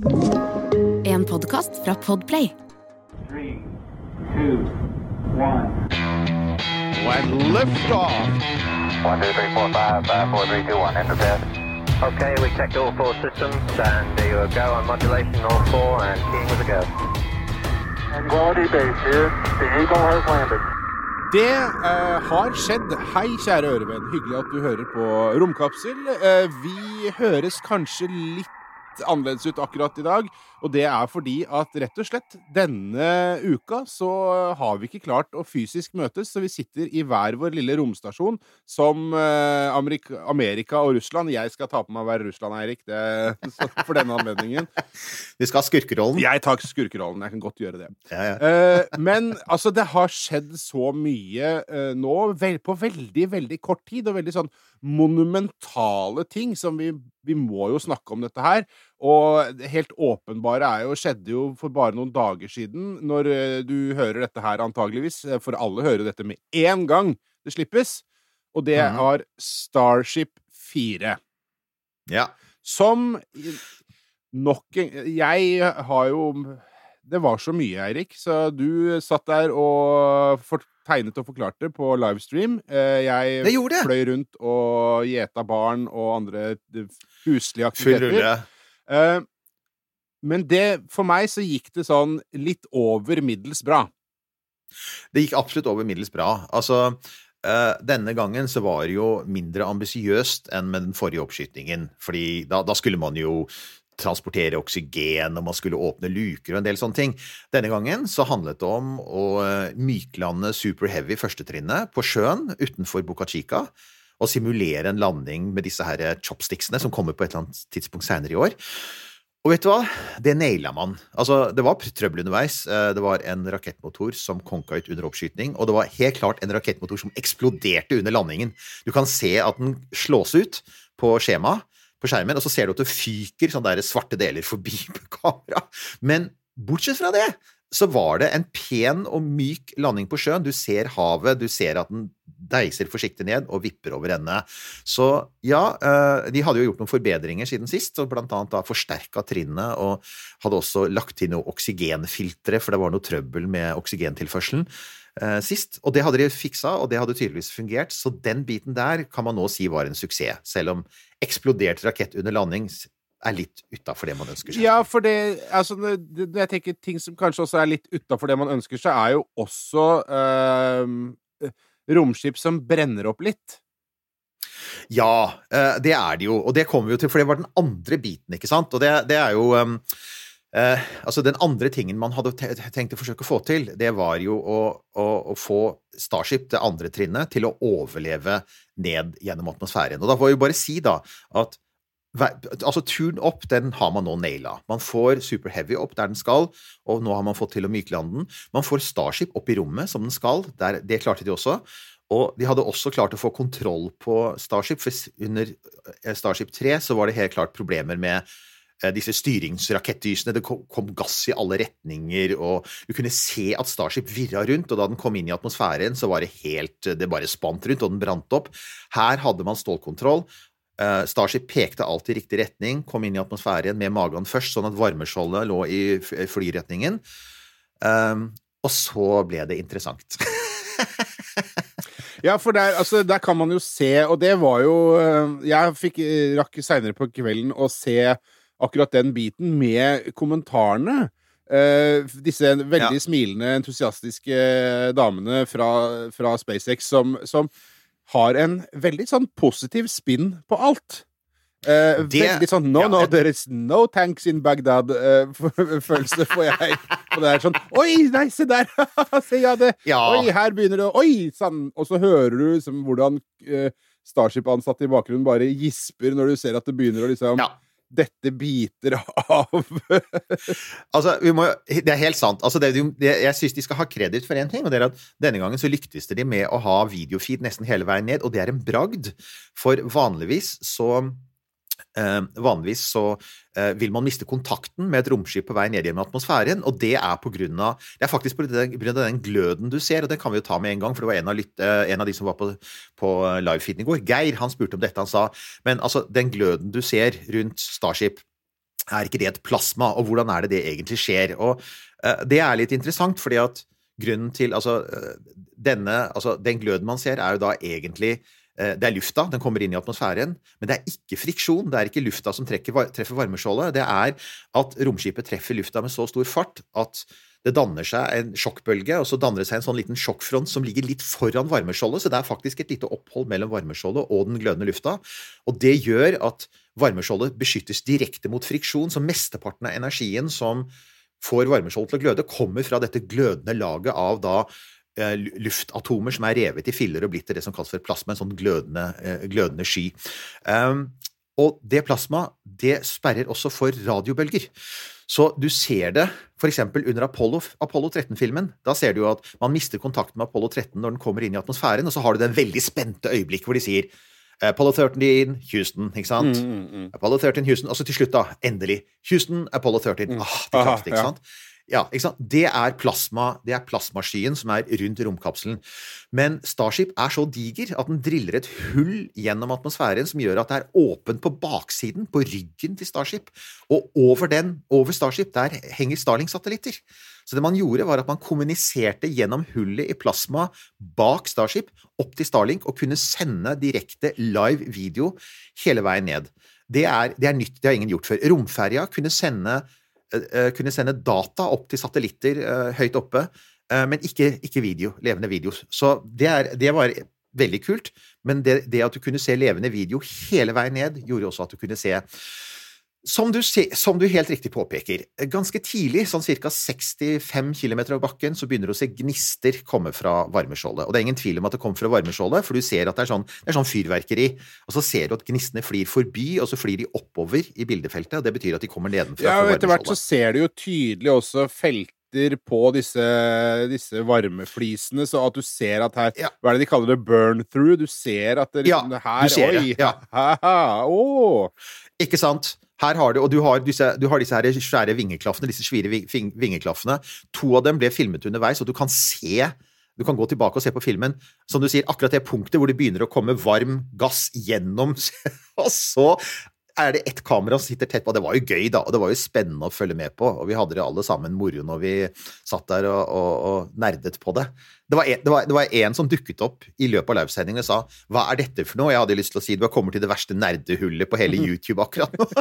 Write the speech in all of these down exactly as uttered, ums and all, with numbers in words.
En podcast fra Podplay. Three, two, one. When lift off. One, two, three, four, five, five, four, three, two, one. Enter test. Okay, we checked all four systems, and there you go on modulation, all four, and keying with a go. Quality base here. The Eagle has landed. Det uh, har skjedd. Hei, kjære ørevenn. Hyggelig at du hører på Romkapsel. Uh, vi høres kanskje litt annerledes ut akkurat i dag, og det er fordi at rett og slett denne uka så har vi ikke klart å fysisk møtes, så vi sitter i hver vår lille romstasjon som uh, Amerika, Amerika og Russland. Jeg skal ta på meg å være Russland, Eirik, det, for denne anledningen. Vi skal ha skurkerollen. Jeg tar skurkerollen, jeg kan godt gjøre det. Ja, ja. Uh, men altså, det har skjedd så mye uh, nå, vel, på veldig, veldig kort tid, og veldig sånn monumentale ting som vi, vi må jo snakke om dette her. Og helt åpenbare er jo, skjedde jo for bare noen dager siden, når uh, du hører dette her antageligvis, for alle hører dette med en gang det slippes, og det Mhm. er Starship fire. Ja. Som nok en, jeg har jo, det var så mye, Eirik, så du satt der og for, tegnet og forklarte på livestream. Eh, Jeg Det gjorde det. fløy rundt og gjeta barn og andre eh, huslige Full aktiviteter. rulle. Eh, Men det, for meg så gikk det sånn litt over middels bra. Det gikk absolutt over middels bra. Altså, eh, denne gangen så var det jo mindre ambisiøst enn med den forrige oppskytingen, fordi da, da skulle man jo transportere oksygen, og man skulle åpne luker og en del sånne ting. Denne gangen så handlet det om å eh, myklande Super Heavy førstetrinnet på sjøen utenfor Boca Chica, og simulere en landing med disse her chopsticksene som kommer på et eller annet tidspunkt senere i år. Og vet du hva? Det nailet man. Altså, det var trøbbel underveis. Eh, Det var en rakettmotor som konka ut under oppskytning, og det var helt klart en rakettmotor som eksploderte under landingen. Du kan se at den slås ut på skjema, på skjermen, og så ser du at det fyker sånne der svarte deler forbi på kamera. Men bortsett fra det, så var det en pen og myk landing på sjøen. Du ser havet, du ser at den deiser forsiktig ned og vipper over ende. Så ja, eh, de hadde jo gjort noen forbedringer siden sist, og blant annet da forsterket trinnet, og hadde også lagt til noe oksygenfiltre, for det var noe trøbbel med oksygentilførselen eh, sist. Og det hadde de fiksa, og det hadde tydeligvis fungert, så den biten der kan man nå si var en suksess, selv om eksplodert rakett under landing er litt utenfor det man ønsker seg. Ja, for det, altså, det, det, jeg tenker ting som kanskje også er litt utenfor det man ønsker seg, er jo også eh, romskip som brenner opp litt. Ja, eh, det er det jo, og det kommer vi jo til, for det var den andre biten, ikke sant? Og det, det er jo, um, eh, altså den andre tingen man hadde te- tenkt å forsøke å få til, det var jo å, å, å få Starship, det andre trinnet, til å overleve ned gjennom atmosfæren. Og da får vi bare si da, at altså turen opp, den har man nå nailet. Man får Super Heavy opp der den skal, og nå har man fått til å myklande den. Man får Starship opp i rommet som den skal, der, det klarte de også. Og de hadde også klart å få kontroll på Starship, for under Starship tre så var det helt klart problemer med eh, disse styringsrakettdysene. Det kom, kom gass i alle retninger, og du kunne se at Starship virra rundt, og da den kom inn i atmosfæren så var det helt, det bare spant rundt, og den brant opp. Her hadde man stålkontroll. Uh, Starship pekte alt i riktig retning, kom inn i atmosfæren med magen først, sånn at varmeskjoldet lå i flyretningen. Um, og så ble det interessant. Ja, for der, altså, der kan man jo se, og det var jo jeg fikk rakk senere på kvelden å se akkurat den biten med kommentarene. Uh, disse veldig Ja. smilende, entusiastiske damene fra, fra SpaceX som, som har en veldig sånn positiv spinn på alt. Uh, Det- veldig sånn, no, ja, no, et- there is no tanks in Baghdad, uh, følelse får jeg. Og det er sånn, oi, nei, se der, se ja det, Ja. oi, her begynner det, oi, sann, og så hører du liksom, hvordan uh, Starship-ansatte i bakgrunnen bare gisper når du ser at det begynner å liksom, Ja. dette biter av. Altså, vi må, det er helt sant. Altså, det, det, jeg synes de skal ha kredit for en ting, og det er at denne gangen så lyktes de med å ha videofeed nesten hele veien ned, og det er en bragd, for vanligvis så Uh, vanligvis så uh, vil man miste kontakten med et romskip på vei ned gjennom atmosfæren, og det er på grunn av, det er faktisk på grunn av den gløden du ser, og det kan vi jo ta med en gang, for det var en av, lyt, uh, en av de som var på, på livefeeden i går, Geir, han spurte om dette, han sa, men altså, den gløden du ser rundt Starship, er ikke det et plasma, og hvordan er det det egentlig skjer? Og uh, det er litt interessant, fordi at grunnen til, altså, uh, denne, altså, den gløden man ser er jo da egentlig, uh, det er lufta, den kommer inn i atmosfæren, men det er ikke friksjon, det er ikke lufta som trekker, treffer varmeskjoldet, det er at romskipet treffer lufta med så stor fart at det danner seg en sjokkbølge, og så danner det seg en sånn liten sjokkfront som ligger litt foran varmeskjoldet, så det er faktisk et lite opphold mellom varmeskjoldet og den glødende lufta, og det gjør at varmeskjoldet beskyttes direkte mot friksjon, så mesteparten av energien som får varmeskjoldet til å gløde, kommer fra dette glødende laget av da eh, luftatomer som er revet i filler og blitt til det som kalles for plasma, en sånn glødende, eh, glødende sky. Um, og det plasma, det sperrer også for radiobølger. Så du ser det, for eksempel under Apollo, Apollo tretten-filmen, da ser du jo at man mister kontakten med Apollo tretten når den kommer inn i atmosfæren, og så har du den veldig spente øyeblikk hvor de sier Apollo tretten, Houston, ikke sant? Mm, mm, mm. Apollo tretten, Houston, og så til slutt da, endelig, Houston, Apollo tretten, mm. ah, det klaftet, ikke sant? Ja, ikke sant? Det er plasma, det er plasmaskyen som er rundt romkapselen. Men Starship er så diger at den driller et hull gjennom atmosfæren som gjør at det er åpent på baksiden, på ryggen til Starship. Og over den, over Starship, der henger Starlink-satellitter. Så det man gjorde var at man kommuniserte gjennom hullet i plasma bak Starship opp til Starlink og kunne sende direkte live video hele veien ned. Det er, det er nytt, det har ingen gjort før. Romferja kunne sende kunne sende data opp til satellitter uh, høyt oppe, uh, men ikke, ikke video, levende video. Så det, er, det var veldig kult, men det, det at du kunne se levende video hele veien ned, gjorde også at du kunne se, som du, se, som du helt riktig påpeker, ganske tidlig, sånn cirka sekstifem kilometer over bakken, så begynner du å se gnister komme fra varmeskjoldet. Og det er ingen tvil om at det kommer fra varmeskjoldet, for du ser at det er sånn, det er sånn fyrverkeri, og så ser du at gnistene flyr forbi, og så flyr de oppover i bildefeltet, og det betyr at de kommer nedenfra ja, fra varmeskjoldet. Etter hvert så ser du jo tydelig også felter på disse, disse varmeflisene, så at du ser at her, ja. Hva er det de kaller det, burn through? Du ser at det liksom, ja, her, du ser oi, det, ja. Haha, åh. Ikke sant? Her har du, og du har disse, du har disse her svære vingeklaffene, disse svire vingeklaffene. To av dem ble filmet underveis, og du kan se, du kan gå tilbake og se på filmen, som du sier, akkurat det punktet hvor det begynner å komme varm gass gjennom, og så er det ett kamera som sitter tett på, det var jo gøy da, og det var jo spennende å følge med på, og vi hadde det alle sammen moro når vi satt der og, og, og nerdet på det. Det var, en, det, var, det var en som dukket opp i løpet av livesendingen og sa, hva er dette for noe? Jeg hadde lyst til å si, du har kommet til det verste nerdehullet på hele YouTube akkurat nå.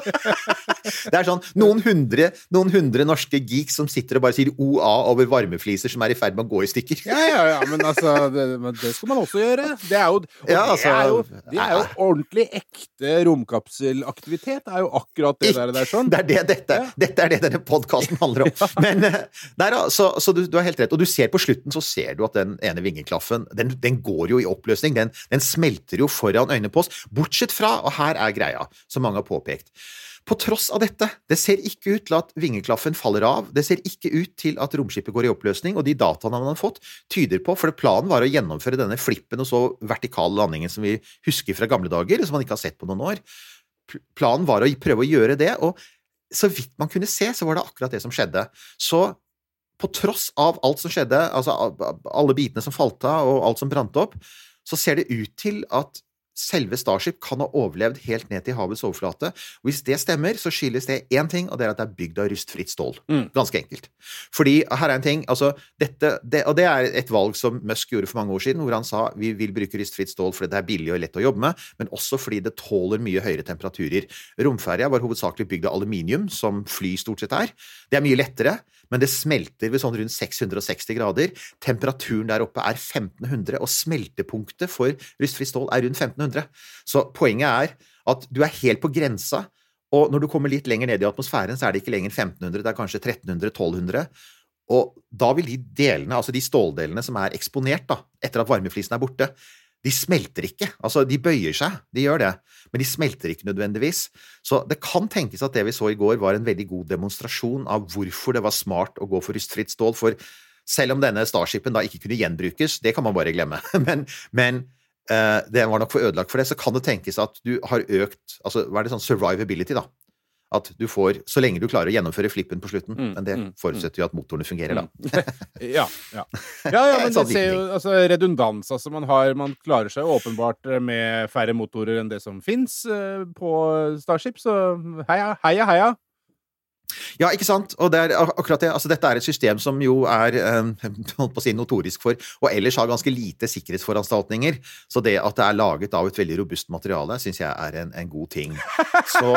Det er sånn, noen hundre, noen hundre norske geeks som sitter og bare sier O A over varmefliser som er i ferd med å gå i stykker. Ja, ja, ja, men altså, det, men det skal man også gjøre. Det er jo, og ja, altså, det er jo, det er jo ordentlig ekte romkapselaktivitet, er jo akkurat det der, der sånn. Det er det, dette, ja. Dette er det denne podcasten handler om. Men, nei da, så, så du, du har helt rett, og du ser på slutten, så ser du at den ene vingeklaffen, den, den går jo i oppløsning, den, den smelter jo foran øynene på oss, bortsett fra, og her er greia, som mange har påpekt. På tross av dette, det ser ikke ut til at vingeklaffen faller av, det ser ikke ut til at romskipet går i oppløsning, og de dataene man har fått tyder på, for planen var å gjennomføre denne flippen og så vertikale landingen som vi husker fra gamle dager, som man ikke har sett på noen år. Planen var å prøve å gjøre det, og så vidt man kunne se, så var det akkurat det som skjedde. Så på tross av alt som skjedde, altså alle bitene som falt av og alt som brant opp, så ser det ut til at selve Starship kan ha overlevd helt ned til havets overflate. Og hvis det stemmer, så skyldes det en ting, og det er at det er bygd av rustfritt stål. Mm. Ganske enkelt. Fordi her er en ting, altså dette, det, og det er et valg som Musk gjorde for mange år siden, hvor han sa vi vil bruke rustfritt stål fordi det er billig og lett å jobbe med, men også fordi det tåler mye høyere temperaturer. Romferja var hovedsakelig bygd av aluminium, som fly stort sett er. Det er mye lettere, men det smelter ved sånn rundt seks hundre og seksti grader. Temperaturen der oppe er femten hundre, og smeltepunktet for rustfritt stål er rundt femten hundre. Så poenget er at du er helt på grensa, og når du kommer litt lenger ned i atmosfæren, så er det ikke lenger femten hundre, det er kanskje tretten hundre, tolv hundre, og da vil de delene, altså de ståldelene som er eksponert da, etter at varmeflisen er borte, de smelter ikke, altså de bøyer seg, de gjør det, men de smelter ikke nødvendigvis. Så det kan tenkes at det vi så i går var en veldig god demonstrasjon av hvorfor det var smart å gå for rustfritt stål, for selv om denne Starshipen da ikke kunne gjenbrukes, det kan man bare glemme, men, men uh, det var nok for ødelagt for det, så kan det tenkes at du har økt, altså hva er det sånn survivability da? At du får, så lenge du klarer å gjennomføre flippen på slutten, mm, men det forutsetter jo at motorene fungerer da. ja, ja. Ja, ja, men det ser jo, altså redundans, altså man har, man klarer seg åpenbart med færre motorer enn det som finnes uh, på Starship, så heia, heia, heia. Ja, ikke sant? Og det er ak- akkurat det. Altså, dette er et system som jo er eh, holdt på å si notorisk for, og ellers har ganske lite sikkerhetsforanstaltninger. Så det at det er laget av et veldig robust materiale, synes jeg er en, en god ting. Så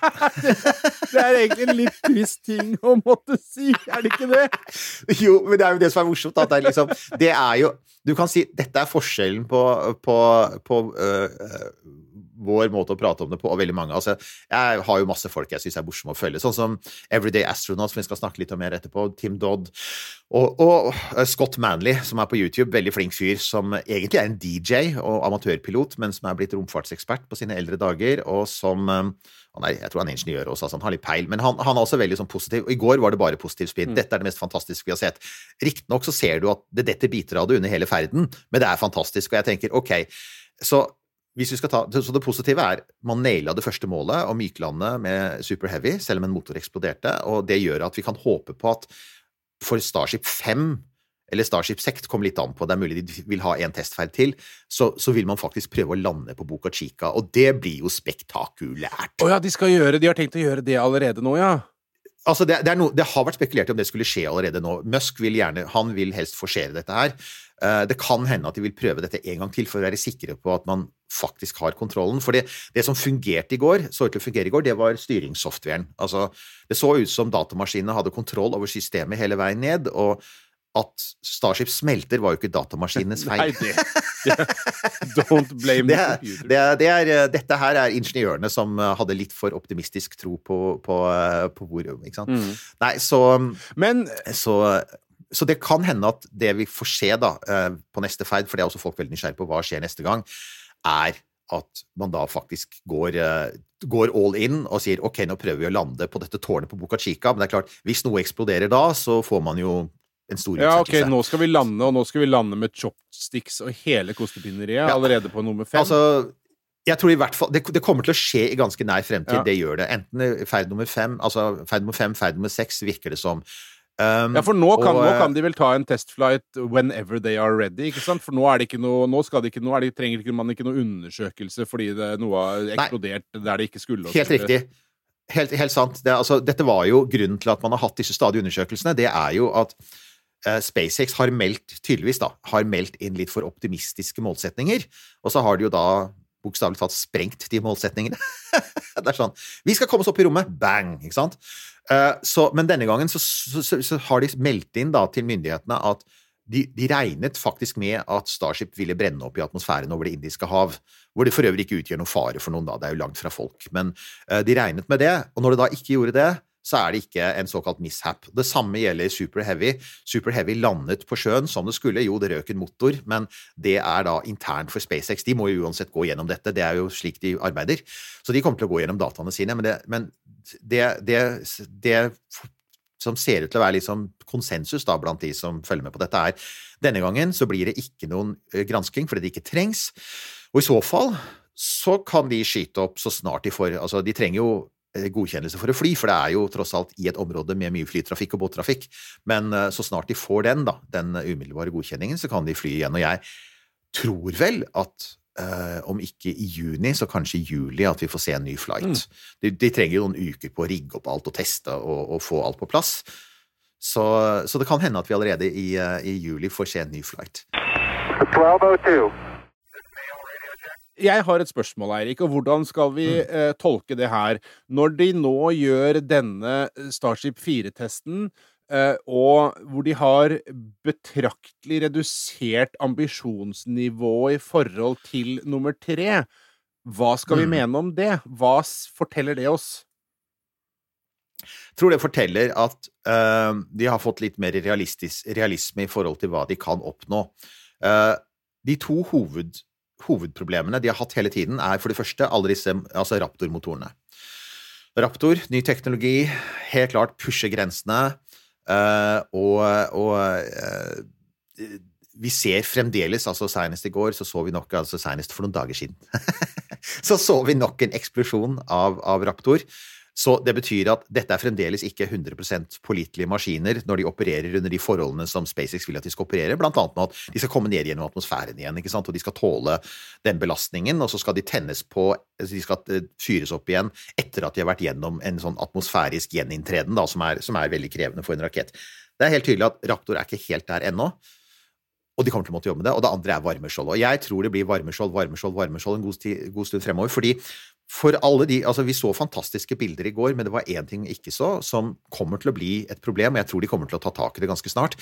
Det er egentlig en litt trist ting å måtte si, er det ikke det? jo, men det er jo det som er morsomt. At det, er liksom, det er jo Du kan si dette er forskjellen på, på, på øh, vår måte å prate om det på, og veldig mange. Altså, jeg har jo masse folk jeg synes er morsomme å følge, sånn som Everyday Astronaut, som vi skal snakke litt om mer etterpå, Tim Dodd, og, og Scott Manley, som er på YouTube, veldig flink fyr, som egentlig er en D J og amatørpilot, men som er blitt romfartsekspert på sine eldre dager, og som han er, jeg tror han er ingeniør også, altså han har litt peil, men han, han er også veldig sånn positiv, og i går var det bare positiv spinn. Mm. Dette er det mest fantastiske vi har sett. Riktig nok så ser du at det detter biter av det under hele ferden, men det er fantastisk, og jeg tenker, ok, så hvis vi skal ta, så det positive er, man nailet det første målet og myklandet med Super Heavy, selv om en motor eksploderte, og det gjør at vi kan håpe på at for Starship fem, eller Starship seks kommer litt an på, det er mulig de vil ha en testferd til, så, så vil man faktisk prøve å lande på Boca Chica, og det blir jo spektakulært. Åja, de skal gjøre, de har tenkt å gjøre det allerede nå, ja. Altså, det, det, er no, det har vært spekulert om det skulle skje allerede nå. Musk vil gjerne, han vil helst forsere dette her. Uh, det kan hende at de vil prøve dette en gang til for å være sikre på at man faktisk har kontrollen. For det, det som fungerte i går, så ut til å fungere i går, det var styringssoftwaren. Altså, det så ut som datamaskinene hadde kontroll over systemet hele veien ned, og at Starship smelter var jo ikke datamaskinenes feil. Nei, det, det don't blame det, the computer. Det, det er, dette her er ingeniørene som hadde litt for optimistisk tro på, på, på hvor, ikke sant? Mm. Nei, så, Men, så, så det kan hende at det vi får se da, på neste ferd, for det er også folk veldig nysgjerrig på hva skjer neste gang, er at man da faktisk går, går all in og sier, ok, nå prøver vi å lande på dette tårnet på Boca Chica, men det er klart, hvis noe eksploderer da, så får man jo en stor ja, ok, utsettelse. nå skal vi lande, og nå skal vi lande med chopsticks og hele kostepinneriet ja. Allerede på nummer fem. Altså, jeg tror i hvert fall, det, det kommer til å skje i ganske nær fremtid, ja. Det gjør det. Enten ferd nummer fem, altså ferd nummer fem, ferd nummer seks, virker det som. Um, ja, for nå kan, og, nå kan de vel ta en testflight whenever they are ready, ikke sant? For nå er det ikke noe, nå skal det ikke, nå er det, trenger ikke, man ikke noe undersøkelse fordi det, noe har eksplodert nei, der det ikke skulle. Helt riktig. Helt, helt sant. Det, altså, dette var jo grunnen til at man har hatt disse stadige undersøkelsene. Det er jo at uh, SpaceX har meldt, tydeligvis da, har meldt inn litt for optimistiske målsetninger, og så har de jo da bokstavelig talt sprengt de målsetningene. Det er sånn, vi skal komme oss opp i rommet, bang, ikke sant? Uh, så, men denne gangen så, så, så, så har de meldt inn da til myndighetene at de, de regnet faktisk med at Starship ville brenne opp i atmosfæren over det indiske hav, hvor det for øvrig ikke utgjør noen fare for noen da, det er jo langt fra folk, men uh, de regnet med det, og når det da ikke gjorde det, så er det ikke en såkalt mishap. Det samme gjelder Super Heavy. Super Heavy landet på sjøen som det skulle, jo det røk en motor, men det er da internt for SpaceX. De må jo uansett gå gjennom dette, det er jo slik de arbeider. Så de kommer til å gå gjennom dataene sine, men det, men det, det, det som ser ut til å være liksom konsensus da blant de som følger med på dette er, denne gangen så blir det ikke noen gransking fordi det ikke trengs, og i så fall så kan de skyte opp så snart de får, altså de trenger jo godkjennelse for å fly, for det er jo tross alt i et område med mye flytrafikk og båttrafikk, men så snart de får den da, den umiddelbare godkjenningen, så kan de fly igjen, og jeg tror vel at uh, om ikke i juni, så kanskje i juli at vi får se en ny flight. Mm. De, de trenger jo noen uker på å rigge opp alt og teste og, og få alt på plass, så, så det kan hende at vi allerede i, uh, i juli får se en ny flight. twelve oh two. Jeg har et spørsmål, Eirik, og hvordan skal vi eh, tolke det her? Når de nå gjør denne Starship fire-testen, eh, og hvor de har betraktelig redusert ambisjonsnivå i forhold til nummer tre, hva skal vi mm. mene om det? Hva forteller det oss? Jeg tror det forteller at uh, de har fått litt mer realisme i forhold til hva de kan oppnå. Uh, de to hoved hovedproblemene de har hatt hele tiden er for det første alle disse, altså Raptor-motorene. Raptor, ny teknologi, helt klart pusher grensene, uh, og, og uh, vi ser fremdeles, altså senest i går, så så vi nok, altså senest for noen dager siden, så så vi nok en eksplosjon av, av Raptor. Så det betyr at dette er fremdeles ikke hundre prosent pålitelige maskiner når de opererer under de forholdene som SpaceX vil at de skal operere, blant annet med at de skal komme ned gjennom atmosfæren igjen, ikke sant? Og de skal tåle den belastningen, og så skal de tennes på, de skal fyres opp igjen etter at de har vært gjennom en sånn atmosfærisk gjenintreden, da, som er, som er veldig krevende for en rakett. Det er helt tydelig at Raptor er ikke helt der ennå, og de kommer til å måtte jobbe med det, og det andre er varmeskjold. Og jeg tror det blir varmeskjold, varmeskjold, varmeskjold en god, sti, god stund fremover, fordi for alle de, altså vi så fantastiske bilder i går, men det var en ting vi ikke så, som kommer til å bli et problem, og jeg tror de kommer til å ta tak i det ganske snart.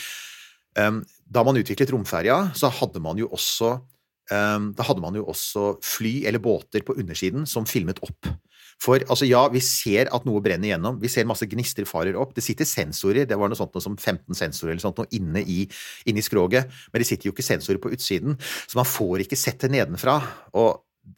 Um, da man utviklet romferja, så hadde man jo også, um, da hadde man jo også fly eller båter på undersiden som filmet opp. For altså ja, vi ser at noe brenner gjennom, vi ser masse gnister farer opp, det sitter sensorer, det var noe sånt noe som femten sensorer eller sånt noe inne i, inne i skroget, men det sitter jo ikke sensorer på utsiden, så man får ikke sett det nedenfra, og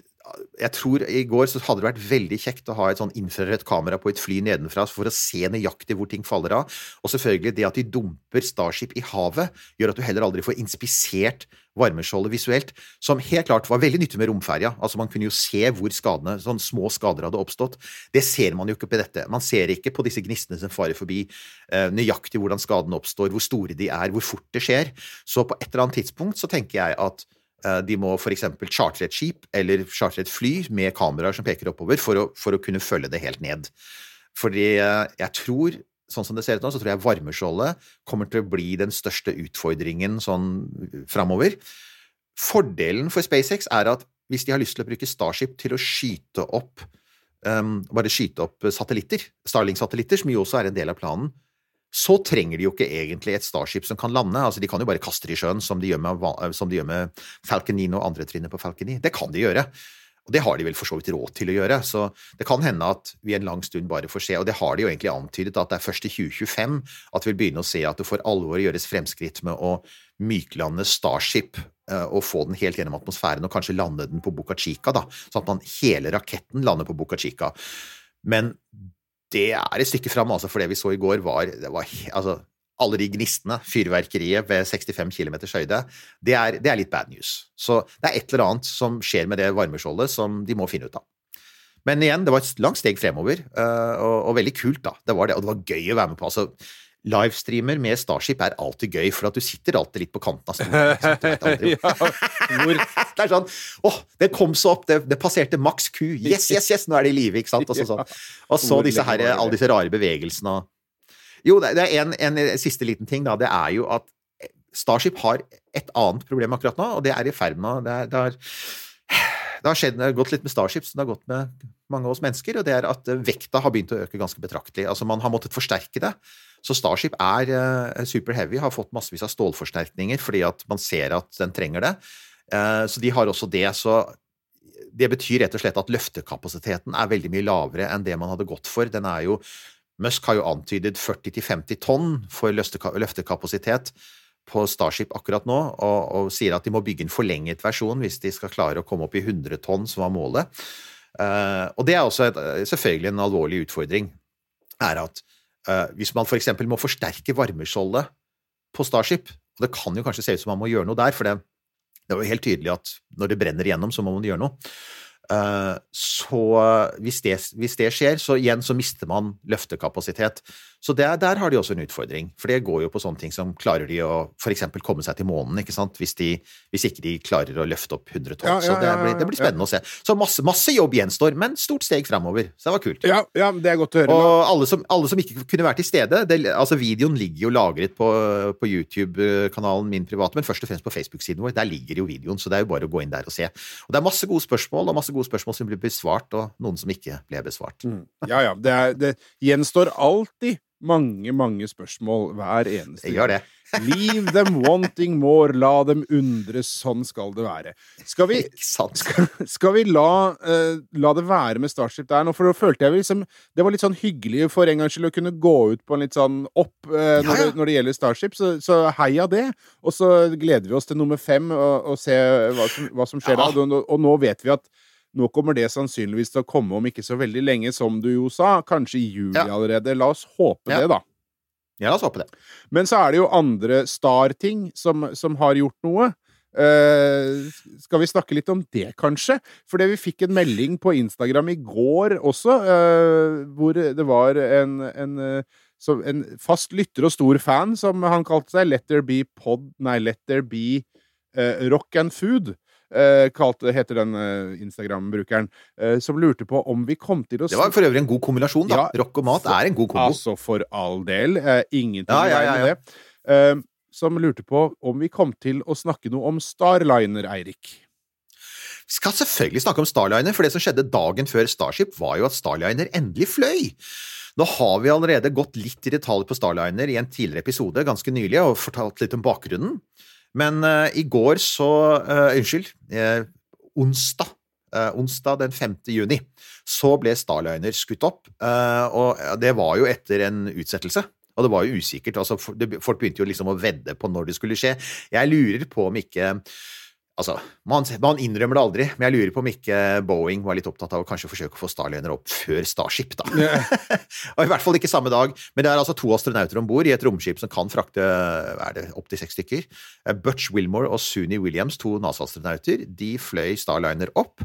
jeg tror i går så hadde det vært veldig kjekt å ha et sånn infrarødt kamera på et fly nedenfra for å se nøyaktig hvor ting faller av, og selvfølgelig det at de dumper Starship i havet gjør at du heller aldri får inspisert varmeskjoldet visuelt, som helt klart var veldig nyttig med romferja, altså man kunne jo se hvor skadene, sånn små skader hadde oppstått, det ser man jo ikke på dette, man ser ikke på disse gnistene som farer forbi, eh, nøyaktig hvordan skadene oppstår, hvor store de er, hvor fort det skjer, så på et eller annet tidspunkt så tenker jeg at de må for eksempel chartre et skip eller chartre et fly med kameraer som peker oppover for å, for å kunne følge det helt ned. Fordi jeg tror, sånn som det ser ut nå, så tror jeg varmeskjoldet kommer til å bli den største utfordringen sånn fremover. Fordelen for SpaceX er at hvis de har lyst til å bruke Starship til å skyte opp, um, bare skyte opp satellitter, Starlink-satellitter, som jo også er en del av planen, så trenger de jo ikke egentlig et Starship som kan lande, altså de kan jo bare kaste det i sjøen som de gjør med, som de gjør med Falcon nine og andre trinnet på Falcon nine. Det kan de gjøre, og det har de vel for så vidt råd til å gjøre, så det kan hende at vi en lang stund bare får se, og det har de jo egentlig antydet at det er først i tjue tjuefem at vi vil begynne å se at det for alvor gjøres fremskritt med å myklande Starship og få den helt gjennom atmosfæren og kanskje lande den på Boca Chica da, sånn at man hele raketten lander på Boca Chica. Men det er et stykke frem, altså, for det vi så i går var, det var altså, alle de gnistene, fyrverkeriet ved sekstifem kilometers høyde, det er, det er litt bad news. Så det er et eller annet som skjer med det varmeskjoldet som de må finne ut av. Men igjen, det var et langt steg fremover, og, og veldig kult da, det var det, og det var gøy å være med på, altså, livestreamer med Starship er alltid gøy, for at du sitter alltid litt på kanten av stolen. ja, hvor... det er sånn, åh, det kom så opp, det, det passerte maks Q, yes, yes, yes, nå er det i live, ikke sant? Og så, sånn. og så disse her, alle disse rare bevegelsene. Jo, det er en, en siste liten ting da, det er jo at Starship har et annet problem akkurat nå, og det er i ferd med, det er, det er Det har skjedd, det har gått litt med Starship, som det har gått med mange av oss mennesker, og det er at vekta har begynt å øke ganske betraktelig. Altså man har måttet forsterke det. Så Starship er uh, super heavy, har fått massevis av stålforsterkninger, fordi at man ser at den trenger det. Uh, så de har også det, så det betyr rett og slett at løftekapasiteten er veldig mye lavere enn det man hadde gått for. Den er jo, Musk har jo antydet førti til femti tonn for løftekapasitet på Starship akkurat nå, og, og sier at de må bygge en forlenget versjon hvis de skal klare å komme opp i hundre tonn, som var målet. Uh, og det er også et, selvfølgelig en alvorlig utfordring, er at uh, hvis man for eksempel må forsterke varmeskjoldet på Starship, og det kan jo kanskje se ut som man må gjøre noe der, for det, det er jo helt tydelig at når det brenner igjennom, så må man gjøre noe. Uh, så hvis det, hvis det skjer, så igjen så mister man løftekapasitet. Så der, der har de også en utfordring, for det går jo på sånne ting som klarer de å for eksempel komme seg til månen, ikke sant? Hvis, de, hvis ikke de klarer å løfte opp hundre tonn, ja, ja, ja, ja, så det blir, det blir spennende ja. Å se. Så masse, masse jobb gjenstår, men stort steg fremover, så det var kult. Ja, ja det er godt å høre. Og alle som, alle som ikke kunne vært til stede, det, altså videoen ligger jo lagret på, på YouTube-kanalen min private, men først og fremst på Facebook-siden vår, der ligger jo videoen, så det er jo bare å gå inn der og se. Og det er masse gode spørsmål, og masse gode spørsmål som blir besvart, og noen som ikke ble besvart. Mm. Ja, ja, det, er, det gjenstår alltid mange, mange spørsmål hver eneste. Det gjør det. Leave them wanting more, la dem undre, sånn skal det være. Skal vi, skal, skal vi la, uh, la det være med Starship der nå? For da følte jeg liksom, det var litt sånn hyggelig for en gang skyld å kunne gå ut på en litt sånn opp uh, når, ja, ja. Det, når det gjelder Starship, så, så heia det. Og så gleder vi oss til nummer fem og, og se hva som, hva som skjer ja. Da. Og, og nå vet vi at nå kommer det sannsynligvis til å komme om ikke så veldig lenge, som du jo sa, kanskje i juli ja. Allerede. La oss håpe ja. Det, da. Ja, la oss håpe det. Men så er det jo andre star-ting som, som har gjort noe. Uh, skal vi snakke litt om det, kanskje? Fordi vi fikk en melding på Instagram i går også, uh, hvor det var en, en, uh, som, en fast lytter og stor fan, som han kalte seg, Let There Be Pod, nei, Let There Be uh, Rock and Food. Uh, kalt, heter den uh, Instagram-brukeren, uh, som lurte på om vi kom til å... Det var for øvrig en god kombinasjon, da. Ja, rock og mat for, er en god kombo. Altså, for all del. Uh, ingenting ja, ja, ja, ja. med det. Uh, som lurte på om vi kom til å snakke noe om Starliner, Eirik. Vi skal selvfølgelig snakke om Starliner, for det som skjedde dagen før Starship var jo at Starliner endelig fløy. Nå har vi allerede gått litt i detalj på Starliner i en tidligere episode, ganske nylig, og fortalt litt om bakgrunnen. Men uh, i går så, uh, unnskyld, uh, onsdag, uh, onsdag den femte juni, så ble Starliner skutt opp, uh, og det var jo etter en utsettelse, og det var jo usikkert, altså det, folk begynte jo liksom å vedde på når det skulle skje. Jeg lurer på om ikke, altså, man, man innrømmer det aldri, men jeg lurer på om ikke Boeing var litt opptatt av å kanskje forsøke å få Starliner opp før Starship, da. Yeah. Og i hvert fall ikke samme dag, men det er altså to astronauter ombord i et romskip som kan frakte, hva er det, opp til seks stykker. Butch Wilmore og Suni Williams, to NASA-astronauter, de fløy Starliner opp,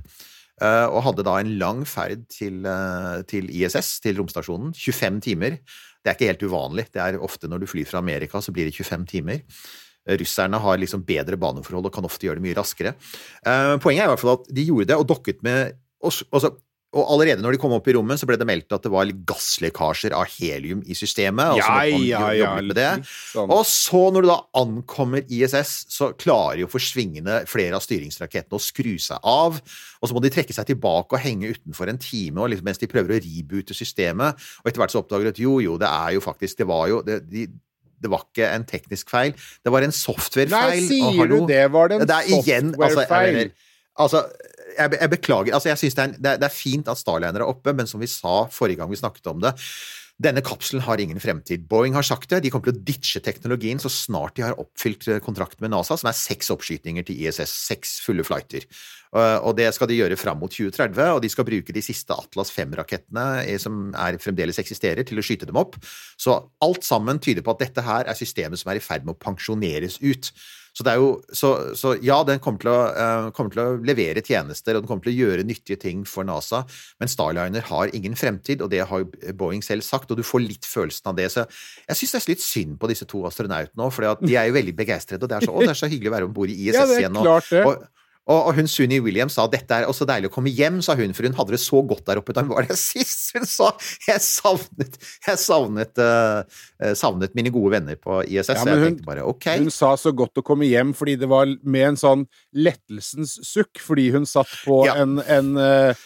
og hadde da en lang ferd til, til I S S, til romstasjonen, tjuefem timer. Det er ikke helt uvanlig, det er ofte når du flyr fra Amerika, så blir det tjuefem timer. Russerne har liksom bedre baneforhold og kan ofte gjøre det mye raskere. Uh, poenget er i hvert fall at de gjorde det og dokket med, og, altså, og allerede når de kom opp i rommet så ble det meldt at det var gasslekkasjer av helium i systemet, og så ja, måtte man ja, jobbe ja, med det. Sånn. Og så når du da ankommer I S S, så klarer jo forsvingende flere av styringsrakettene å skru seg av, og så må de trekke seg tilbake og henge utenfor en time, og liksom, mens de prøver å reboote systemet, og etter hvert så oppdager de at jo, jo, det er jo faktisk, det var jo, det, de det var ikke en teknisk feil, det var en softwarefeil. Nei, sier du det var det en igjen, softwarefeil? Altså, jeg, jeg, jeg beklager, altså jeg synes det er, det, er, det er fint at Starliner er oppe, men som vi sa forrige gang vi snakket om det, denne kapselen har ingen fremtid. Boeing har sagt det, de kommer til å ditche teknologien så snart de har oppfylt kontrakten med NASA, som er seks oppskytninger til I S S, seks fulle flighter. Og det skal de gjøre frem mot tjue tretti, og de skal bruke de siste Atlas fem-rakettene som er, fremdeles eksisterer, til å skyte dem opp. Så alt sammen tyder på at dette her er systemet som er i ferd med å pensjoneres ut. Så det er jo, så, så ja, den kommer til, å, uh, kommer til å levere tjenester, og den kommer til å gjøre nyttige ting for NASA, men Starliner har ingen fremtid, og det har Boeing selv sagt, og du får litt følelsen av det, så jeg synes det er litt synd på disse to astronautene nå, for de er jo veldig begeistret, og det er så, å, det er så hyggelig å være ombord i I S S ja, igjen. Ja, det er klart det. Og, og, og hun, Suni Williams, sa, dette er også deilig å komme hjem, sa hun, for hun hadde det så godt der oppe da hun var der sist. Hun sa, jeg savnet, jeg savnet, uh, savnet mine gode venner på I S S. Ja, men hun, jeg tenkte bare, ok. Hun sa så godt å komme hjem, fordi det var med en sånn lettelsens sukk, fordi hun satt på ja. en, en uh,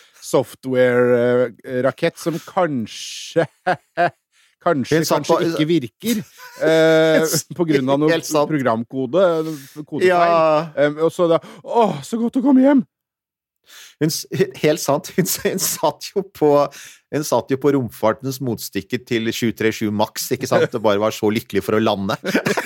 software-rakett uh, som kanskje... Kanskje, kanskje på, ikke virker eh, på grunn av noe programkode, kodefeil. Ja. Um, og så da, åh, så godt å komme hjem! Hun, helt sant, hun, hun, satt jo på, hun satt jo på romfartens motstykke til sju trettisju Max, ikke sant? Det bare var så lykkelig for å lande.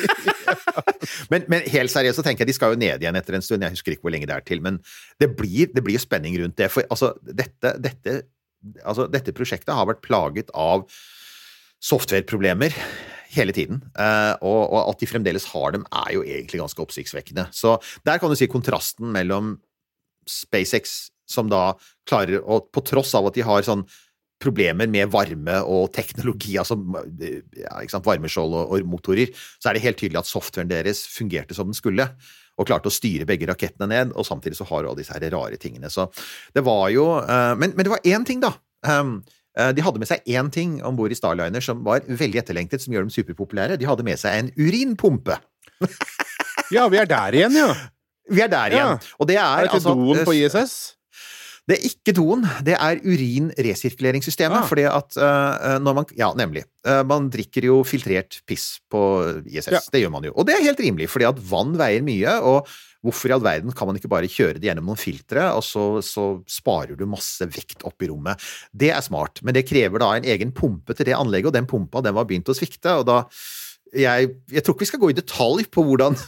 men, men helt seriøst så tenker jeg, de skal jo ned igjen etter en stund, jeg husker ikke hvor lenge det er til, men det blir, det blir spenning rundt det, for altså, dette, dette, altså, dette prosjektet har vært plaget av softwareproblemer hele tiden, uh, og, og at de fremdeles har dem er jo egentlig ganske oppsiktsvekkende. Så der kan du si kontrasten mellom SpaceX, som da klarer, og på tross av at de har sånn problemer med varme og teknologi, altså ja, ikke sant, varmeskjold og, og motorer, så er det helt tydelig at softwaren deres fungerte som den skulle, og klarte å styre begge rakettene ned, og samtidig så har du alle disse her rare tingene. Så det var jo, uh, men, men det var en ting da, um, de hadde med seg en ting ombord i Starliner som var veldig etterlengtet, som gjør dem superpopulære. De hadde med seg en urinpumpe. Ja, vi er der igjen, ja. Vi er der igjen. Ja. Og det er, er det ikke altså, doen på I S S? Det er ikke doen, det er urinresirkuleringssystemet, ja. Fordi at uh, når man, ja, nemlig, uh, man drikker jo filtrert piss på I S S, ja. Det gjør man jo. Og det er helt rimelig, fordi at vann veier mye, og hvorfor i all verden kan man ikke bare kjøre det gjennom noen filtre, og så, så sparer du masse vekt opp i rommet. Det er smart, men det krever da en egen pumpe til det anlegget, og den pumpa, den var begynt å svikte, og da, jeg, jeg tror ikke vi skal gå i detalj på hvordan...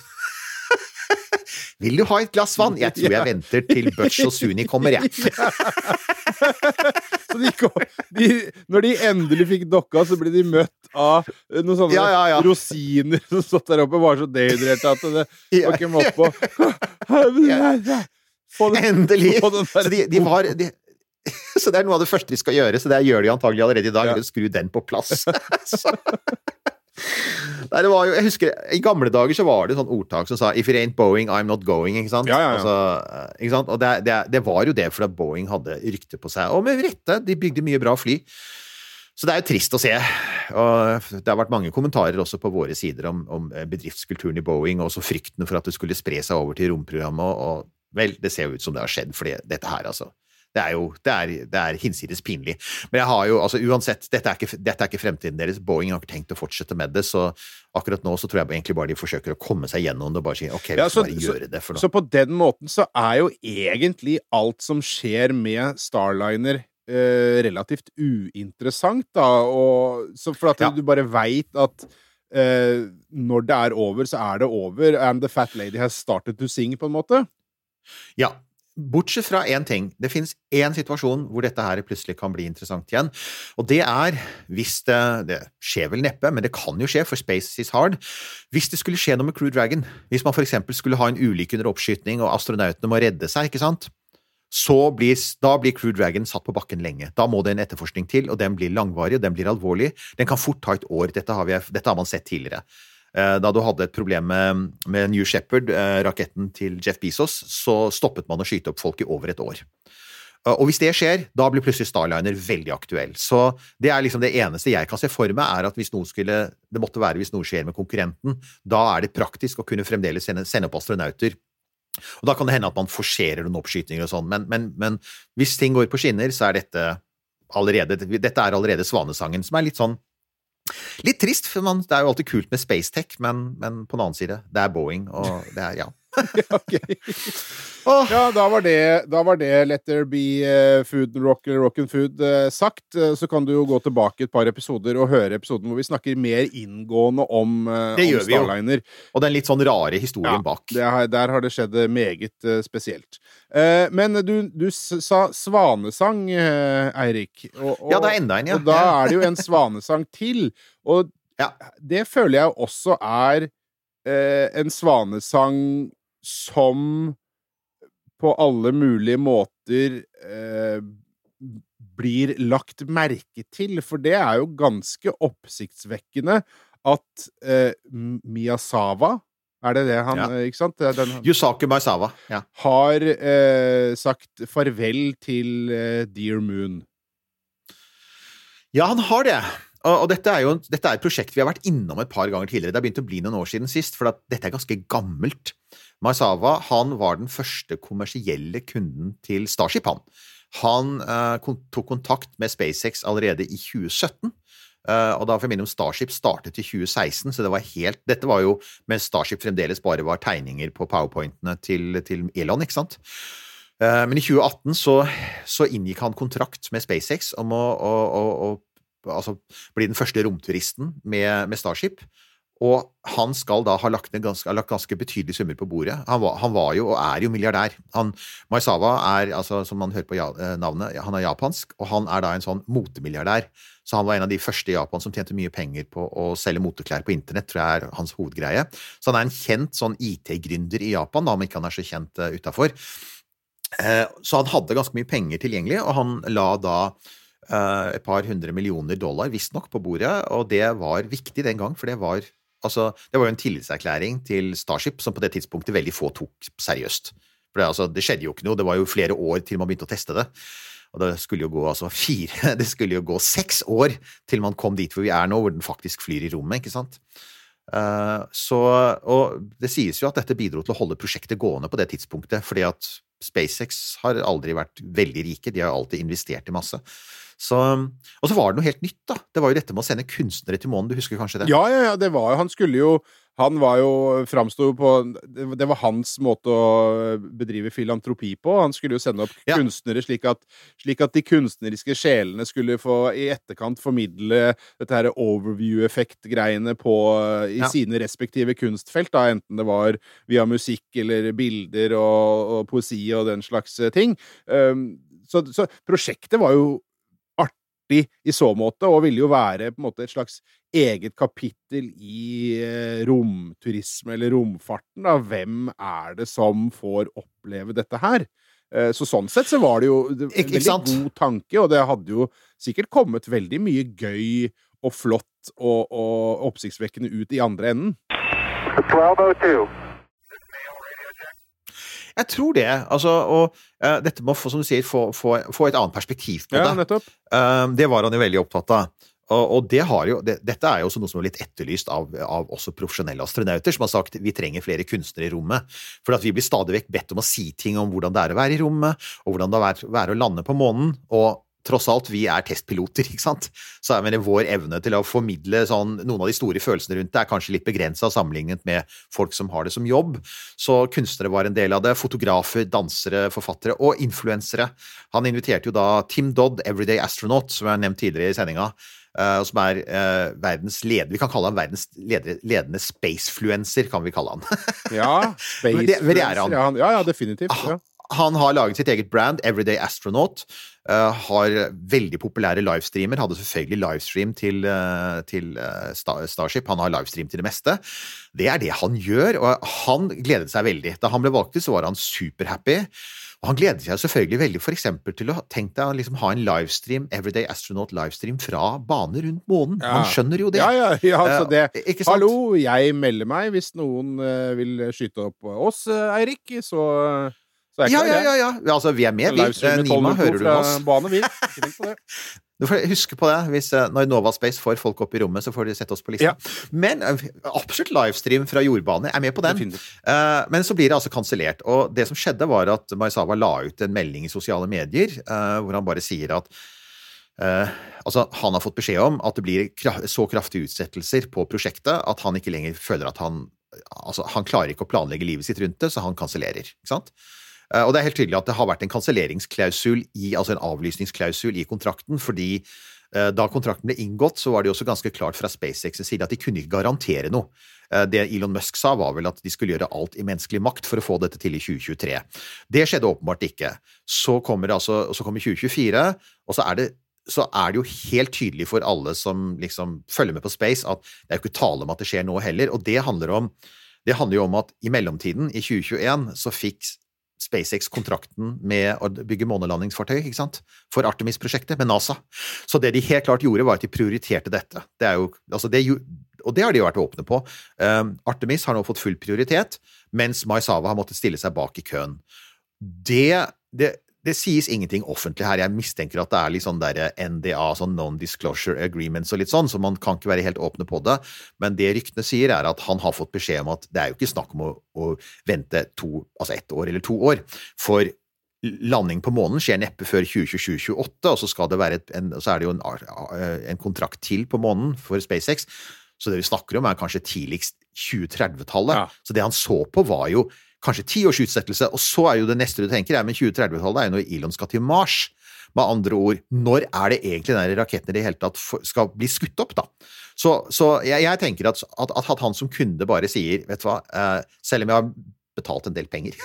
Vil du ha et glass vann? Jeg tror jeg venter til Butch og Suni kommer, jeg. Så de, kom, de, når de endelig fikk dokka, så ble de møtt av noen sånne ja, ja, ja. rosiner som stått der oppe, var så dehydrert at det var ikke mått på. Endelig! Så de, de var... De, så det er noe av det første de skal gjøre, så det gjør de antagelig allerede i dag, ja. Eller skru den på plass. Så... Nei, det var jo, jeg husker, i gamle dager så var det sånn ordtak som sa if it ain't Boeing, I'm not going, ikke sant? Ja, ja, ja. Altså, ikke sant? Og det, det, det var jo det for at Boeing hadde rykte på seg, og med rette, de bygde mye bra fly. Så det er jo trist å se, og det har vært mange kommentarer også på våre sider om, om bedriftskulturen i Boeing, og også frykten for at det skulle spre seg over til romprogrammet, og, og vel, det ser jo ut som det har skjedd, for dette her, altså. Det er jo, det er, det er hinsides pinlig. Men jeg har jo, altså uansett, dette er, ikke, dette er ikke fremtiden deres. Boeing har ikke tenkt å fortsette med det, så akkurat nå så tror jeg egentlig bare de forsøker å komme seg gjennom det og bare si, ok, vi ja, skal så, bare gjøre det for noe. Så på den måten så er jo egentlig alt som skjer med Starliner eh, relativt uinteressant, da, og så for at Ja. du bare vet at eh, når det er over, så er det over, and the fat lady has started to sing, på en måte. Ja, bortsett fra en ting. Det finnes en situasjon hvor dette her plutselig kan bli interessant igjen, og det er, hvis det, det skjer vel neppe, men det kan jo skje, for space is hard, hvis det skulle skje noe med Crew Dragon, hvis man for eksempel skulle ha en ulykke under oppskytning, og astronautene må redde seg, ikke sant? Så blir, da blir Crew Dragon satt på bakken lenge. Da må det en etterforskning til, og den blir langvarig, og den blir alvorlig. Den kan fort ta et år. Dette har, vi, dette har man sett tidligere. Da du hadde et problem med, med New Shepard, raketten til Jeff Bezos, så stoppet man å skyte opp folk i over et år. Og hvis det skjer, da blir plutselig Starliner veldig aktuell. Så det er liksom det eneste jeg kan se for meg, er at hvis noe skulle, det måtte være hvis noe skjer med konkurrenten, da er det praktisk å kunne fremdeles sende, sende opp astronauter. Og da kan det hende at man forserer noen oppskytninger og sånn, men, men, men hvis ting går på skinner, så er dette allerede, dette er allerede Svanesangen, som er litt sånn litt trist, for man, det er jo alltid kult med space tech, men, men på den annen side, det er Boeing, og det er, ja. Okay. Oh. Ja, da var det, da var det Let There Be uh, Food Rock eller Rock and Food uh, sagt. Uh, så kan du jo gå tilbake et par episoder og høre episoden hvor vi snakker mer inngående om, uh, om Starliner. Og den litt sånn rare historien ja, bak. Det har, der har det skjedd meget uh, spesielt. Uh, men du, du sa svanesang, uh, Eirik. Og, og, ja, det er enda en, ja. Og da er det jo en svanesang til. Og ja. Det føler jeg også er uh, en svanesang som på alle mulige måter eh, blir lagt merke til, for det er jo ganske oppsiktsvekkende at eh, Miyazawa, er det det han, ja. Ikke sant? Det er den, Yusaku Miyazawa, ja. Har eh, sagt farvel til eh, Dear Moon. Ja, han har det. Og, og dette er jo dette er et prosjekt vi har vært innom et par ganger tidligere. Det har begynt å bli noen år siden sist, for at dette er ganske gammelt. Miyazawa, han var den første kommersielle kunden til Starship, han. Han eh, tok kontakt med SpaceX allerede i tjue sytten, eh, og da for min om Starship startet i tjue seksten, så det var helt, dette var jo, mens Starship fremdeles bare var tegninger på PowerPointene til, til Elon, ikke sant? Eh, men i tjue atten så, så inngikk han kontrakt med SpaceX om å, å, å, å altså, bli den første romturisten med, med Starship. Og han skal da ha lagt, en ganske, ha lagt ganske betydelige summer på bordet. Han var, han var jo, og er jo milliardær. Han, Miyazawa er, altså, som man hører på ja, navnet, han er japansk, og han er da en sånn motemilliardær. Så han var en av de første i Japan som tjente mye penger på å selge moteklær på internett, tror jeg er hans hovedgreie. Så han er en kjent sånn I T-gründer i Japan, da, om ikke han er så kjent uh, utenfor. Uh, så han hadde ganske mye penger tilgjengelig, og han la da uh, et par hundre millioner dollar, visst nok, på bordet, og det var viktig den gang, for det var Altså, det var jo en tillitserklæring til Starship som på det tidspunktet veldig få tok seriøst. For det, altså, det skjedde jo ikke noe, det var jo flere år til man begynte å teste det. Og det skulle jo gå altså fire, det skulle jo gå seks år til man kom dit hvor vi er nå, hvor den faktisk flyr i rommet, ikke sant? Uh, så, og det sies jo at dette bidro til å holde prosjektet gående på det tidspunktet, fordi at SpaceX har aldri vært veldig rike, de har alltid investert i masse. Så, og så var det noe helt nytt da. Det var jo dette med å sende kunstnere til månen, du husker kanskje det? Ja, ja, ja, det var jo, han skulle jo, han var jo, fremstod på, det, det var hans måte å bedrive filantropi på, han skulle jo sende opp ja. kunstnere slik at, slik at de kunstneriske sjelene skulle få i etterkant formidle dette her overview-effekt-greiene på, i ja. sine respektive kunstfelt, da, enten det var via musikk eller bilder og, og poesi og den slags ting. Um, så, så prosjektet var jo artig i så måte, og ville jo være på en måte et slags eget kapittel i eh, romturisme eller romfarten. Da. Hvem er det som får oppleve dette her? Eh, så sånn sett så var det jo det, Ik- ikke veldig sant? god tanke, og det hadde jo sikkert kommet veldig mye gøy og flott og, og oppsiktsvekkende ut i andre enden. twelve oh two. Jeg tror det, altså, og uh, dette må, få, som du sier, få, få, få et annet perspektiv på Ja, det. nettopp. Um, det var han jo veldig opptatt av. Og, og det har jo, det, dette er jo også noe som er litt etterlyst av, av også profesjonelle astronauter, som har sagt vi trenger flere kunstnere i rommet, for at vi blir stadig vekk bedt om å si ting om hvordan det er å være i rommet, og hvordan det er å være å lande på månen, og tross alt, vi er testpiloter, ikke sant? Så jeg mener, vår evne til å formidle sånn, noen av de store følelsene rundt det er kanskje litt begrenset sammenlignet med folk som har det som jobb. Så kunstnere var en del av det, fotografer, dansere, forfattere og influensere. Han inviterte jo da Tim Dodd, Everyday Astronaut, som jeg har nevnt tidligere i sendinga, uh, som er uh, verdens leder, vi kan kalle han verdens leder, ledende spacefluencer, kan vi kalle han. Ja, space Men det- men det er han. Ja, han- ja, ja, definitivt. Ja. Han har laget sitt eget brand, Everyday Astronaut, uh, har veldig populære livestreamer, hadde selvfølgelig livestream til, uh, til uh, Starship, han har livestream til det meste. Det er det han gjør, og han gledet seg veldig. Da han ble valgt til, så var han superhappy, og han gledet seg selvfølgelig veldig for eksempel til å tenke deg å liksom ha en livestream, Everyday Astronaut livestream fra bane rundt månen. Ja. Han skjønner jo det. Ja, ja, ja, altså det. Uh, ikke sant? Hallo, jeg melder meg hvis noen uh, vil skyte opp oss, uh, Eirik, så, så er Ja, ikke ja, ja, ja. Altså, vi er med, vi. Livestream med Nima, tolv hører du fra oss? bane, vi. Ikke tenk på det. Du får huske på det, hvis, eh, når Nova Space får folk opp i rommet, så får de sette oss på lista. Ja. Men eh, absolutt livestream fra jordbane, jeg er med på den. Definitivt. Eh, men så blir det altså kansellert, og det som skjedde var at Maezawa la ut en melding i sosiale medier, eh, hvor han bare sier at eh, altså, han har fått beskjed om at det blir kra- så kraftige utsettelser på prosjektet at han ikke lenger føler at han, altså, han klarer ikke å planlegge livet sitt rundt det, så han kansellerer, ikke sant? Uh, og det er helt tydelig at det har vært en kanselleringsklausul i, altså en avlysningsklausul i kontrakten, fordi uh, da kontrakten ble inngått, så var det jo også ganske klart fra SpaceX side at de kunne ikke garantere noe. Uh, det Elon Musk sa var vel at de skulle gjøre alt i menneskelig makt for å få dette til i tjue tjuetre. Det skjedde åpenbart ikke. Så kommer, altså, så kommer tjue tjuefire, og så er det så er det jo helt tydelig for alle som liksom følger med på Space at det er jo ikke tale om at det skjer nå heller, og det handler om, det handler jo om at i mellomtiden, i tjue tjueen, så fikk SpaceX kontrakten med å bygge månelandingsfartøy, ikke sant? For Artemis-prosjektet med NASA. Så det de helt klart gjorde var at de prioriterte dette. Det er jo, altså det, og det har de jo vært åpne på. Um, Artemis har nå fått full prioritet, mens Maezawa har måttet stille seg bak i køen. Det, det, det sies ingenting offentlig her. Jeg mistenker at det er litt sånn der N D A, sånn non-disclosure agreements og litt sånn, så man kan ikke være helt åpne på det. Men det ryktene sier er at han har fått beskjed om at det er jo ikke snakk om å, å vente to, altså ett år eller to år. For landing på månen skjer neppe før tjue tjuesju tjue tjueåtte, og så, skal det være et, en, så er det jo en, en kontrakt til på månen for SpaceX. Så det vi snakker om er kanskje tidligst tjue tredve-tallet. Ja. Så det han så på var jo kanskje ti års utsettelse, og så er jo det neste du tenker, ja, men tjue tredve-tallet er jo når Elon skal til Mars. Med andre ord, når er det egentlig den raketten i det hele tatt skal bli skutt opp da? Så, så jeg, jeg tenker at, at, at han som kunde bare sier, vet du hva, eh, selv om jeg har betalt en del penger,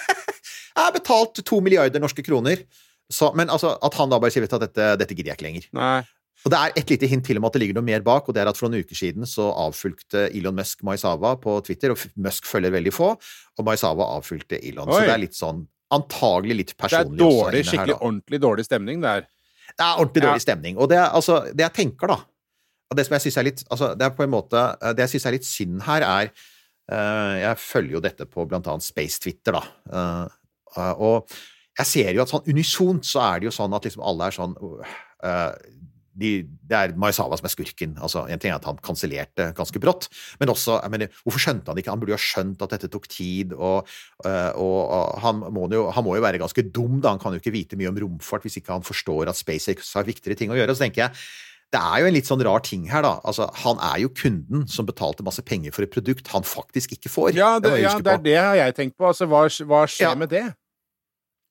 jeg har betalt to milliarder norske kroner, så, men altså, at han da bare sier, vet du, at dette, dette gidder jeg ikke lenger. Nei. Og det er et lite hint til om at det ligger noe mer bak, og det er at for noen uker siden så avfulgte Elon Musk Maezawa på Twitter, og Musk følger veldig få, og Maezawa avfulgte Elon. Oi. Så det er litt sånn, antagelig litt Det er personlig dårlig, også inne her skikkelig da. ordentlig dårlig stemning der. Det er ordentlig dårlig Ja. stemning, og det er altså, det jeg tenker da, og det som jeg synes er litt, altså det er på en måte, det jeg synes er litt synd her er, uh, jeg følger jo dette på blant annet Space Twitter da, uh, uh, og jeg ser jo at sånn unisont så er det jo sånn at liksom alle er sånn, uh, De, det er Maezawa som er skurken. Altså, en ting er at han kansellerte ganske brått, men også, jeg mener, hvorfor skjønte han ikke? Han burde jo ha skjønt at dette tok tid, og, og, og han, må jo, han må jo være ganske dum da, han kan jo ikke vite mye om romfart hvis ikke han forstår at SpaceX har viktigere ting å gjøre. Så tenker jeg, det er jo en litt sånn rar ting her da, altså, han er jo kunden som betalte masse penger for et produkt han faktisk ikke får. Ja, det, må jeg ja, huske det er på. det har jeg tenkt på. Altså, hva, hva skjer Ja. med det?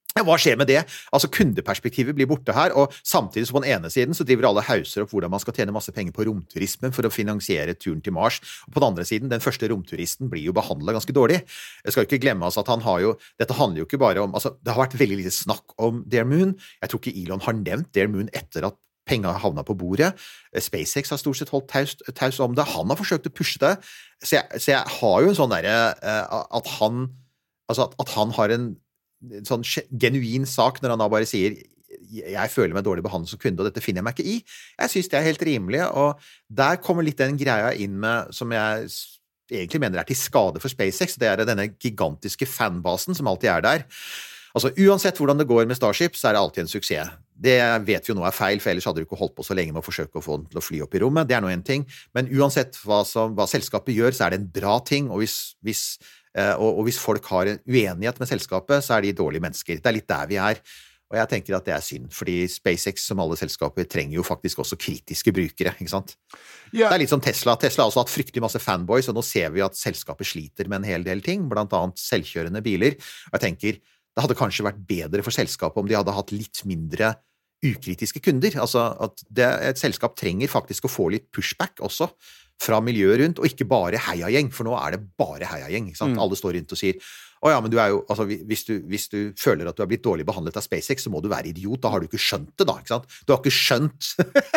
Ja, hva skjer med det? Altså kundeperspektivet blir borte her, og samtidig så på den ene siden så driver alle hauser opp hvordan man skal tjene masse penger på romturismen for å finansiere turen til Mars, og på den andre siden, den første romturisten blir jo behandlet ganske dårlig. Jeg skal ikke glemme oss at han har jo, dette handler jo ikke bare om, altså det har vært veldig lite snakk om Dare Moon, jeg tror ikke Elon har nevnt Dare Moon etter at penger havna på bordet. SpaceX har stort sett holdt taus, taus om det, han har forsøkt å pushe det, så jeg, så jeg har jo en sånn derre, at han, altså at, at han har en en sånn genuin sak når han da bare sier jeg føler meg dårlig behandlet som kunde, og dette finner jeg meg ikke i. Jeg synes det er helt rimelig, og der kommer litt den greia inn med, som jeg egentlig mener er til skade for SpaceX, det er denne gigantiske fanbasen som alltid er der. Altså, uansett hvordan det går med Starship, så er det alltid en suksess. Det vet vi jo nå er feil, for ellers hadde du ikke holdt på så lenge med å forsøke å få den til å fly opp i rommet. Det er noe en ting, men uansett hva, som, hva selskapet gjør, så er det en bra ting, og hvis, hvis Og, og hvis folk har en uenighet med selskapet, så er de dårlige mennesker. Det er litt der vi er. Og jeg tenker at det er synd, fordi SpaceX, som alle selskaper, trenger jo faktisk også kritiske brukere, ikke sant? Yeah. Det er litt som Tesla. Tesla har også hatt fryktelig masse fanboys, og nå ser vi at selskapet sliter med en hel del ting, blant annet selvkjørende biler. Og jeg tenker, det hadde kanskje vært bedre for selskapet om de hadde hatt litt mindre ukritiske kunder. Altså at det, et selskap trenger faktisk å få litt pushback også, fra miljøet rundt, og ikke bare heiagjeng, for nå er det bare heiagjeng, ikke sant? Mm. Alle står rundt og sier, å ja, men du er jo, altså, hvis du, hvis du føler at du har blitt dårlig behandlet av SpaceX, så må du være idiot, da har du ikke skjønt det da, ikke sant? Du har ikke skjønt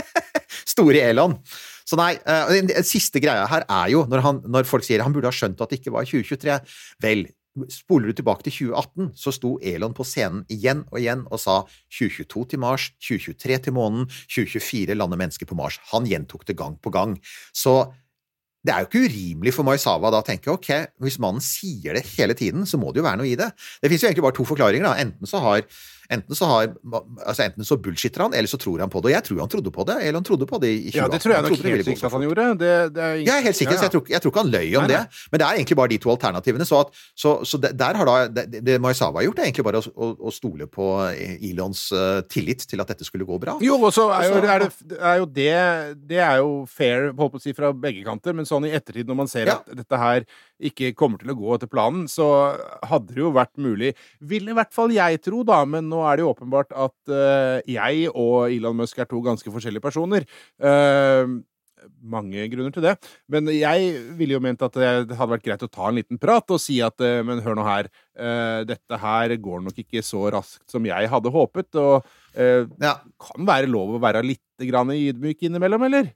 store Elon. Så nei, den siste greia her er jo, når, han, når folk sier han burde ha skjønt at det ikke var tjue tjuetre, vel, spoler du tilbake til tjue atten, så sto Elon på scenen igjen og igjen og sa tjue tjueto til Mars, tjue tjuetre til månen, tjue tjuefire lander mennesker på Mars. Han gjentok det gang på gang. Så det er jo ikke urimelig for Maezawa da å tenke, ok, hvis mannen sier det hele tiden, så må det jo være noe i det. Det finnes jo egentlig bare to forklaringer da. Enten så har Enten så har, altså enten så bullshitter han, eller så tror han på det, og jeg tror han trodde på det, eller han trodde på det i tjue atten. Ja, det tror jeg nok helt sikkert at han gjorde. Det, det er... Jeg er helt sikker, ja, ja. Så jeg tror, jeg tror ikke han løy om nei, nei. det, men det er egentlig bare de to alternativene, så, at, så, så der har da, det, det Maezawa har gjort, er egentlig bare å, å, å stole på Elons uh, tillit til at dette skulle gå bra. Jo, og så er jo, er det, er jo det, det er jo fair, holdt på å si, fra begge kanter, men sånn i ettertid, når man ser ja. at dette her ikke kommer til å gå etter planen, så hadde det jo vært mulig, ville i hvert fall jeg tro da, men nå er det jo åpenbart at uh, jeg og Elon Musk er to ganske forskjellige personer. Uh, mange grunner til det. Men jeg ville jo ment at det hadde vært greit å ta en liten prat og si at, uh, men hør nå her, uh, dette her går nok ikke så raskt som jeg hadde håpet, og uh, ja. kan være lov å være litt grann ydmyk innimellom, eller?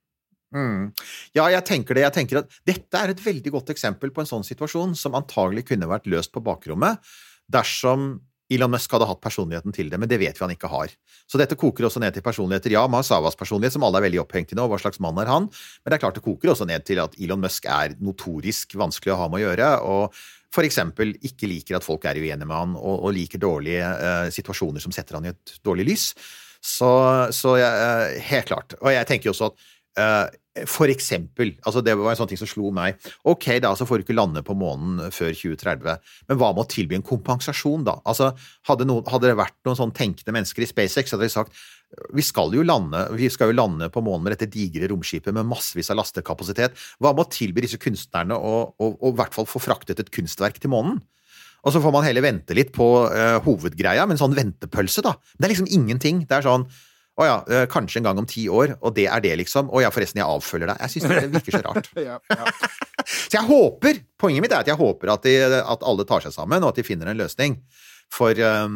Mm. Ja, jeg tenker det. Jeg tenker at dette er et veldig godt eksempel på en sånn situasjon som antagelig kunne vært løst på bakrommet dersom Elon Musk hadde hatt personligheten til det, men det vet vi han ikke har. Så dette koker også ned til personligheter. Ja, Maezawas personlighet, som alle er veldig opphengt i nå, hva slags mann er han? Men det er klart det koker også ned til at Elon Musk er notorisk vanskelig å ha med å gjøre, og for eksempel ikke liker at folk er uenige med han, og, og liker dårlige uh, situasjoner som setter han i et dårlig lys. Så, så uh, helt klart. Og jeg tenker jo også at uh, for eksempel, altså det var en sånn ting som slo meg, ok da, så får du ikke lande på månen før tjue tretti, men hva med å tilby en kompensasjon da? Altså, hadde, no, hadde det vært noen sånn tenkende mennesker i SpaceX, hadde de sagt, vi skal jo lande, vi skal jo lande på månen med dette digre romskipet med massevis av lastekapasitet, hva med å tilby disse kunstnerne og, og, og i hvert fall få fraktet et kunstverk til månen? Og så får man heller vente litt på uh, hovedgreia, men sånn ventepølse da, det er liksom ingenting, det er sånn, å ja, kanskje en gang om ti år, og det er det liksom, og ja, forresten, jeg avfølger deg. Jeg synes det virker så rart. ja, ja. Så jeg håper, poenget mitt er at jeg håper at, de, at alle tar seg sammen, og at de finner en løsning. For um,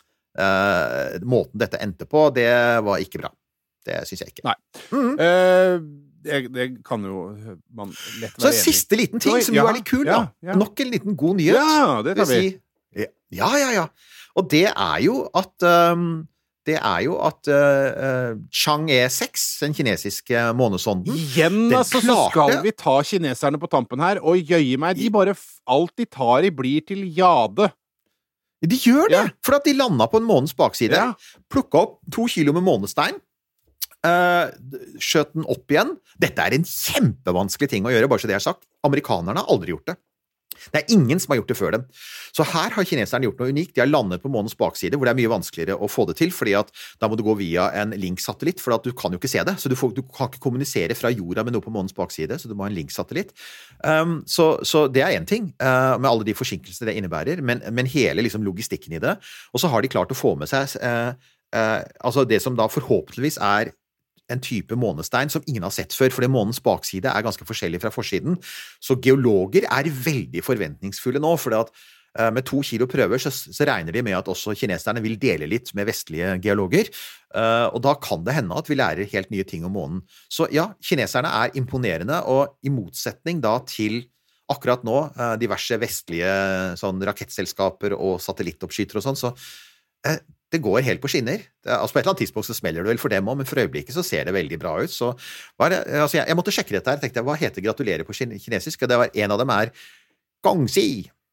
uh, måten dette endte på, det var ikke bra. Det synes jeg ikke. Nei. Mm. Uh, det, det kan jo man lett være så enig. Siste liten ting som ja, jo er litt kul, ja, da. Ja. Nok en liten god nyhet. Ja, det tar vi. Si, ja, ja, ja. Og det er jo at... Um, det er jo at uh, Chang'e seks, den kinesiske månesonden, igjen altså, klarte... så skal vi ta kineserne på tampen her, og jøye meg, de bare, alt de tar i blir til jade. De gjør det, ja. For at de landet på en månens bakside, ja. plukket opp to kilo med månestein, uh, skjøt den opp igjen. Dette er en kjempevanskelig ting å gjøre, bare så det er sagt. Amerikanerne har aldri gjort det. Det er ingen som har gjort det før dem. Så her har kineserne gjort noe unikt. De har landet på månens bakside, hvor det er mye vanskeligere å få det til, fordi at da må du gå via en link-satellitt, for at du kan jo ikke se det. Så du, får, du kan ikke kommunisere fra jorda med noe på månens bakside, så du må ha en link-satellitt. Um, så, så det er en ting, uh, med alle de forsinkelsene det innebærer, men, men hele liksom, logistikken i det. Og så har de klart å få med seg uh, uh, altså det som da forhåpentligvis er en type månestein som ingen har sett før, fordi månens bakside er ganske forskjellig fra forsiden. Så geologer er veldig forventningsfulle nå, fordi at uh, med to kilo prøver så, så regner de med at også kineserne vil dele litt med vestlige geologer, uh, og da kan det hende at vi lærer helt nye ting om månen. Så ja, kineserne er imponerende, og i motsetning da til akkurat nå uh, diverse vestlige sånn, rakettselskaper og satellittoppskytere og sånn, så uh, det går helt på skinner. Altså på et eller annet tidspunkt så smeller det vel for dem også, men for øyeblikket så ser det veldig bra ut. Så bare, altså jeg, jeg måtte sjekke dette her, tenkte jeg, hva heter gratulerer på kinesisk? Og det var, en av dem er Gongxi.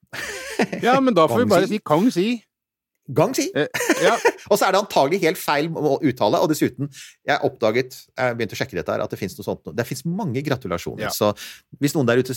Ja, men da får vi bare si Gongxi. Gongxi. Eh, ja. Og så er det antagelig helt feil å uttale, og dessuten, jeg oppdaget, jeg begynte å sjekke dette her, at det finnes noe sånt, det finnes mange gratulasjoner, ja. Så hvis noen der ute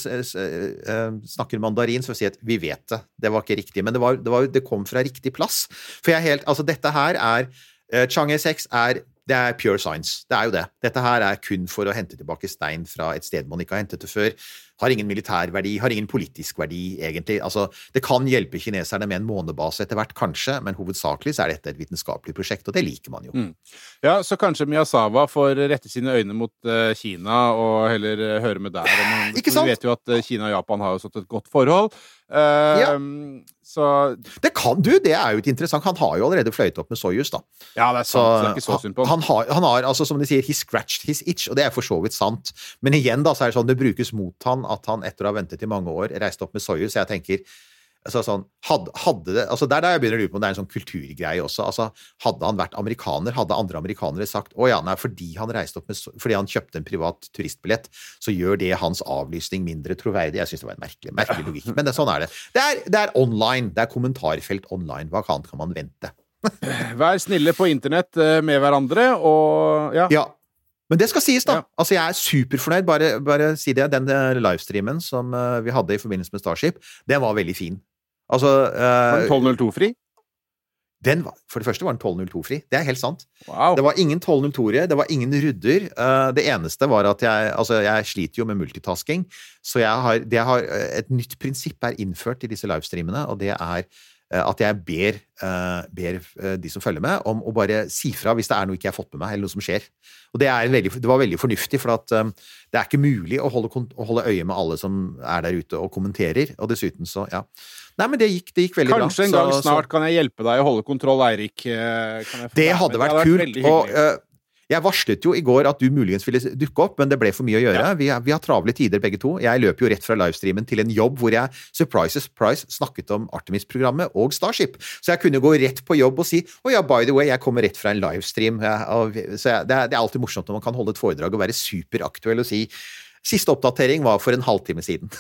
snakker mandarin, så vil jeg si at vi vet det, det var ikke riktig, men det, var, det, var, det kom fra riktig plass, for jeg er helt, altså dette her er, uh, Chang'e seks er, det er pure science, det er jo det, dette her er kun for å hente tilbake stein fra et sted man ikke har hentet det før, har ingen militær verdi, har ingen politisk verdi egentlig, altså det kan hjelpe kineserne med en månebase etter hvert kanskje, men hovedsakelig så er dette et vitenskapelig prosjekt, og det liker man jo. Mm. Ja, så kanskje Miyazawa får rette sine øyne mot uh, Kina og heller uh, høre med der. Man, ikke sant? Vi vet jo at uh, Kina og Japan har jo sått et godt forhold. Uh, ja. Så... Det kan du, det er jo et interessant, han har jo allerede fløyt opp med Soyuz da. Ja, det er sant, så, det er ikke så synd på han. Han har, han har, altså som de sier, he scratched his itch, og det er for så vidt sant, men igjen da, så er det sånn, det brukes mot han at han etter å ha ventet i mange år reiste opp med Soyuz, så jeg tenker altså sånn, hadde, hadde det, altså der da jeg begynner å lure på om det er en sånn kulturgreie også, altså hadde han vært amerikaner, hadde andre amerikanere sagt, å ja, nei, fordi han reiste opp med, fordi han kjøpte en privat turistbillett, så gjør det hans avlysning mindre troverdig. Jeg synes det var en merkelig, merkelig logikk, men det, sånn er det. Det er, det er online, det er kommentarfelt online, hva kan, kan man vente? Vær snille på internett med hverandre, og ja. Ja. Men det skal sies da, ja. Altså jeg er superfornøyd, bare, bare si det, den livestreamen som uh, vi hadde i forbindelse med Starship, den var veldig fin. Altså... Uh, var den tolv null to-fri? Den var, for det første var den tolv null to-fri, det er helt sant. Wow. Det var ingen tolv null to-ere, det var ingen rudder, uh, det eneste var at jeg, altså jeg sliter jo med multitasking, så jeg har, det har, et nytt prinsipp er innført i disse livestreamene, og det er at jeg ber, uh, ber uh, de som følger med om å bare si fra hvis det er noe ikke jeg har fått med meg, eller noe som skjer. Og det, er veldig, det var veldig fornuftig, for at um, det er ikke mulig å holde, å holde øye med alle som er der ute og kommenterer, og dessuten så, ja. Nei, men det gikk, det gikk veldig Kanskje bra. Kanskje en gang så, snart så, kan jeg hjelpe deg å holde kontroll, Eirik. Kan jeg det hadde vært, det vært kult, og... Uh, Jeg varslet jo i går at du muligens ville dukke opp, men det ble for mye å gjøre. Ja. Vi, vi har travle tider begge to. Jeg løp jo rett fra livestreamen til en jobb hvor jeg, surprise, surprise, snakket om Artemis-programmet og Starship. Så jeg kunne gå rett på jobb og si, å ja, by the way, jeg kommer rett fra en livestream. Ja, og, så jeg, det, er, det er alltid morsomt når man kan holde et foredrag og være superaktuell og si, siste oppdatering var for en halvtime siden.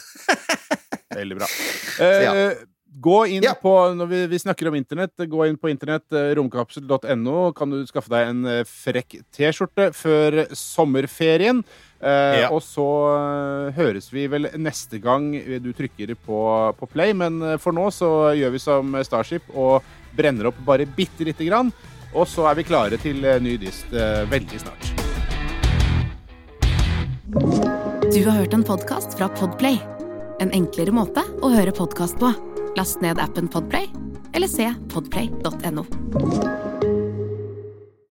Veldig bra. Så, ja. Uh, Gå inn ja. på, når vi, vi snakker om internett, gå inn på internett, romkapsel punktum no, kan du skaffe deg en frekk t-skjorte før sommerferien, eh, ja. Og så høres vi vel neste gang du trykker på, på play, men for nå så gjør vi som Starship og brenner opp bare bitte lite grann, og så er vi klare til ny dyst eh, veldig snart. Du har hørt en podcast fra Podplay. En enklere måte å høre podcast på. Last ned appen Podplay, eller se podplay punktum no.